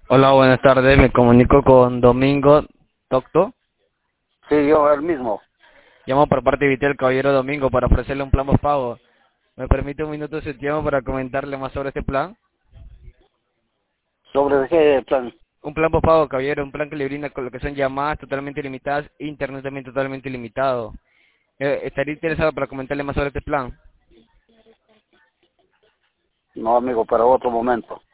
Hola, buenas tardes. Me comunico con Domingo Tocto. Sí, yo el mismo. Llamo por parte de Vitel Caballero Domingo para ofrecerle un plan postpago. ¿Me permite un minuto de su tiempo para comentarle más sobre este plan? ¿Sobre qué plan? Un plan postpago, caballero, un plan que le brinda con lo que son llamadas totalmente ilimitadas, internet también totalmente ilimitado. ¿Estaría interesado para comentarle más sobre este plan? No, amigo, para otro momento.